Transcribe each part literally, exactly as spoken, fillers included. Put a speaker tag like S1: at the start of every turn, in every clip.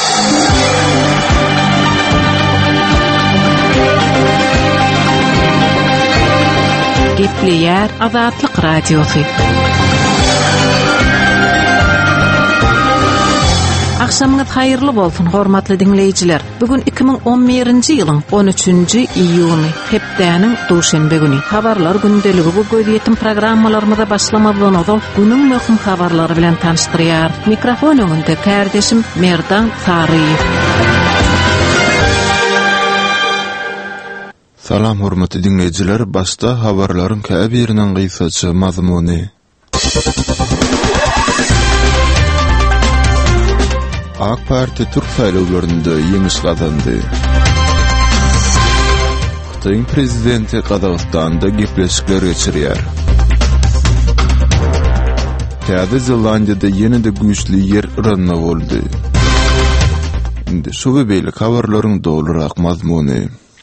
S1: Gepleyer Azatlyk Radiosu. Akşamınız hayırlı bolsun hormatly dinleyijiler. Bugün iki bin on birinji ýylyň on üçünji iýuny, hepdäniň duşanbe güni. Habarlar gündeligi bu göýdýetim programmalarymyza başlamadan öňe günüň möhüm habarlary bilen tanışdyrýar. Mikrofon öňünde kardeşim Merdan Saryýew.
S2: Salam hormatly dinleyijiler, başda habarlaryň käbirinden gysgaça mazmuny. AK Parti Türk saýlawlarynda ýeňiş gazandy. Xitoýň prezidenti Qazaqstanda gepleşikler geçirýär. Täze Zelandiýada ýene-de güýçli ýer ýranma boldy. Indi şu beýle habarlaryň dolurak mazmuny.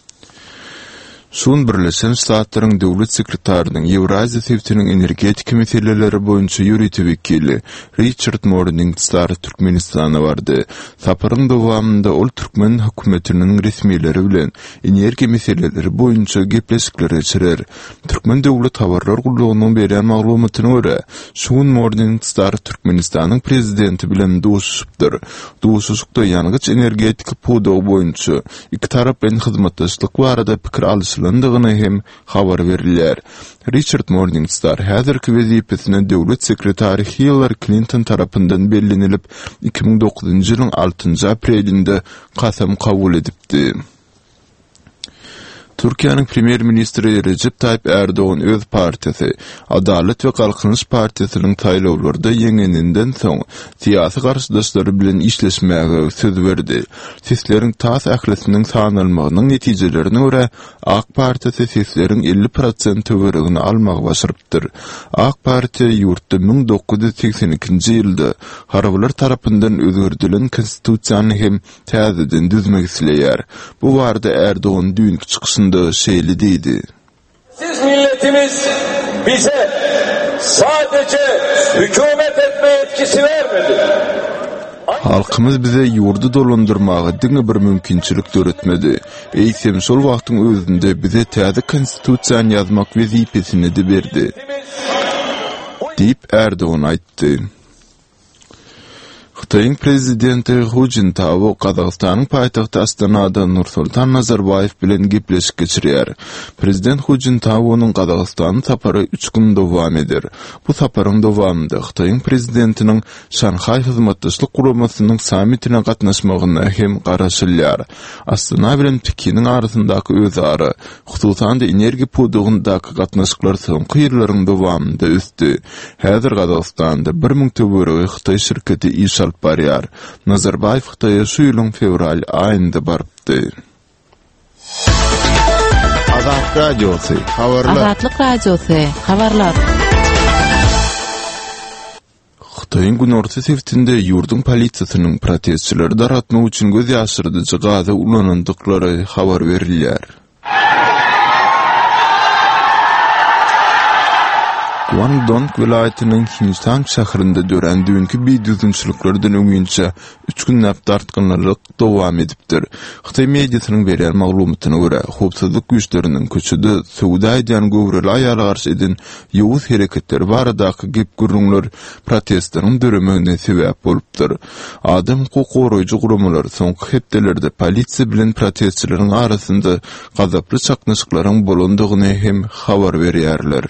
S2: Şun Birleşen Ştatlaryň döwlet sekretarinyň Ýewraziýa Sewtiniň energetik meseleleri boýunça ýürütip wekili Richard Morningstar Türkmenistana bardy. Saparyň dowamında ol Türkmen hökümetiniň resmiýetleri bilen energiýa meseleleri boýunça gepleşikler geçirer. Türkmen döwlet habarlar gullugynyň berýän maglumatyna görä, Şun Morningstar Türkmenistanyň prezidenti bilen duşupdyr. Duşuşykda ýanygyç energetik pudaw boýunça iki tarap bilen hyzmatdaşlyk barada pikir alýan landygyny hem habar berilýär. Richard Morningstar häzirki wezipesine döwlet sekretary Hillary Clinton tarapyndan bellenilip iki bin dokuzunji ýylyň altynjy aprelinde kasam kabul edipdi. Türkiýanyň premier ministri Recep Tayyip Erdoğan öz partisi Adalet we Kalkınış Partisining taýlawlarynda ýeňeninden soň syýasy garşydaşlary bilen işleşmäge söz berdi. Sesleriň tas ählisiniň sanalmagynyň netijelerine görä AK Partisi sesleriň elli prosent töweregini almagy başarypdyr. AK Parti ýurtda bin dokuz ýüz seksen ikinji ýylda harabalar tarapyndan özgürdilen konstitusiýany hem täzeden düzmek isleýär. Bu barada Erdoğan dünkü çykyşynda şeyli deydi.
S3: Siz milletimiz bize sadece hükümet etme yetkisi vermedi.
S2: Halkımız bize yurdu dolandırmağa diňe bir mümkinçilik öğretmedi. Eýsem şol wagtyň özünde bize täze konstitusiýany ýazmak wezipesini de berdi. Diýip Erdoğan aýtdy. Xitoýň prezidenti Hu Jintao Qazaqstanyň paýtagty Astanada Nursultan Nazarbayew bilen gepleşik geçirýär. Prezident Hu Jintao'nyň Qazaqstan sapary üç gün dowam eder. Bu saparyň dowamında Xitoýň prezidentiniň Şanxay hyzmatdaşlyk guramasynyň sammitine gatnaşmagyna hem garaşylýar. Astana bilen Pekiniň arasyndaky özara, hususan da energiýa pudugyndaky gatnaşyklar soňky ýyllaryň dowamında ösdi. Häzir Qazaqstanda bir ming töweregi Xitoy şirketi iş alyp barýar. Nazarbayew Xitoýa şu ýylyň fevral aýynda barypdy. Azat Radiosu habarlar.
S1: Azatlyk Radiosu habarlar.
S2: Xitoýň günorta sewtinde ýurdun polisiýasynyň protestçileri daratmak üçin göz ýaşyrdyjy gaza ulanandyklary habar berilýär. Guangdong vilayetinin Hindistan şäherinde dören dünkü bir düzünçülüklerden öňünçe üç günläp dartgynlyk dowam edipdir. Xitoy mediasynyň berýän maglumatyna görä, howpsuzlyk güýçleriniň köçüde Suudi Arabiýany gowrala ýaly garşy eden ýowuz hereketler baradaky gep gürrüňler protestlaryň döremegine sebäp bolupdyr. Adam hukuky goraýjy guramalar soňky hepdelerde polisiýa bilen protestçileriň arasynda gazaply çaknaşyklaryň bolandygyny hem habar berýärler.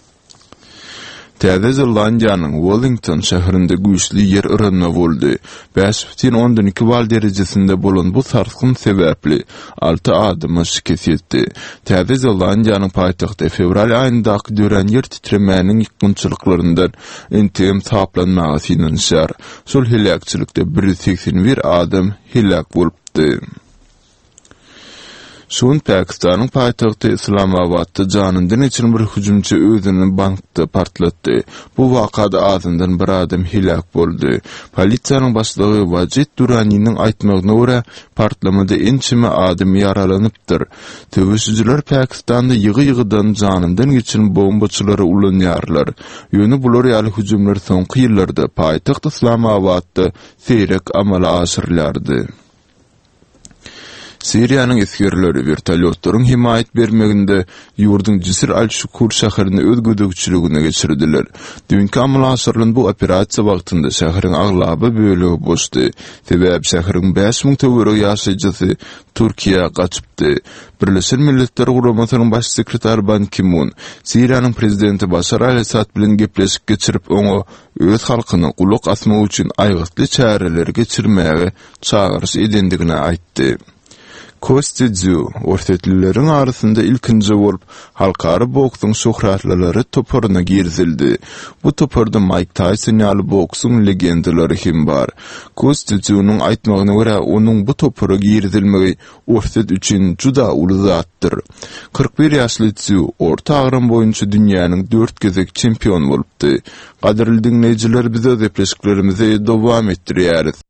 S2: Täze Zelandiýanyň Wellington şäherinde güýçli ýer ýranma boldy. beş butun ondan iki bal derejesinde bolan bu sarsgyn sebäpli alty adamy şikayet etdi. Täze Zelandiýanyň paýtagty fevral aýyndaky dören ýer titremäniň ýykgynçylyklaryndan intim taplanmagy synanýar. Şol helakçylykda bir yüz seksen bir adam helak bolupdy. Şuun Pakistanyň paýtagty Islamabadda janyndan için bir hüjümçi özüni bankda partlatdy. Bu wakada azyndan bir adam hilak boldy. Polisiýanyň başlygy Wajid Duraniň aýtmagyna görä, partlamada ençime adam yaralanypdyr. Töwüsüjler Pakistanda ýygy-ýygydan janyndan geçen bombaçylary ulanýarlar. Ýöne bular ýaly hüjümler soňky ýyllarda paýtagy Islamabadda seýrek amala aşyrylýardy. Siriýanyň eskerleri vertolyotlaryň himayet bermeginde ýurdun Jisr al-Şukur şäherini öz gödekçiligine geçirdiler. Dünkü amalaşyrylan bu operasiýa wagtynda şäheriň aglaby bölegi boşdy. Sebäp şäheriň beş ming töwereg ýaşaýjysy Türkiýe gaçypdy. Birleşen Milletler Guramasynyň baş sekretary Ban Ki-moon Siriýanyň prezidenti Başar al-Esad bilen gepleşip geçirip oňa öz halkyny gulak asmak üçin aýgysly çäreler geçirmäge çağırys edendigini aýtdy. Kostedju ortatlileriň arasynda ilkinji bolup halkary boksyň şöhratlary toporuna girzildi. Bu toporda Mike Tyson ýaly boksyň legendalary hem bar. Kostedjunyň aýtmagyna görä, onuň bu topora girzilmegi ortat üçin juda uly zatdyr. kırk bir ýaşly Tju orta agram boýunça dünýäniň dört gezek çempion bolupdy. Gaderli dinleýijiler, bize depleşiklerimizi dowam etdirýäris.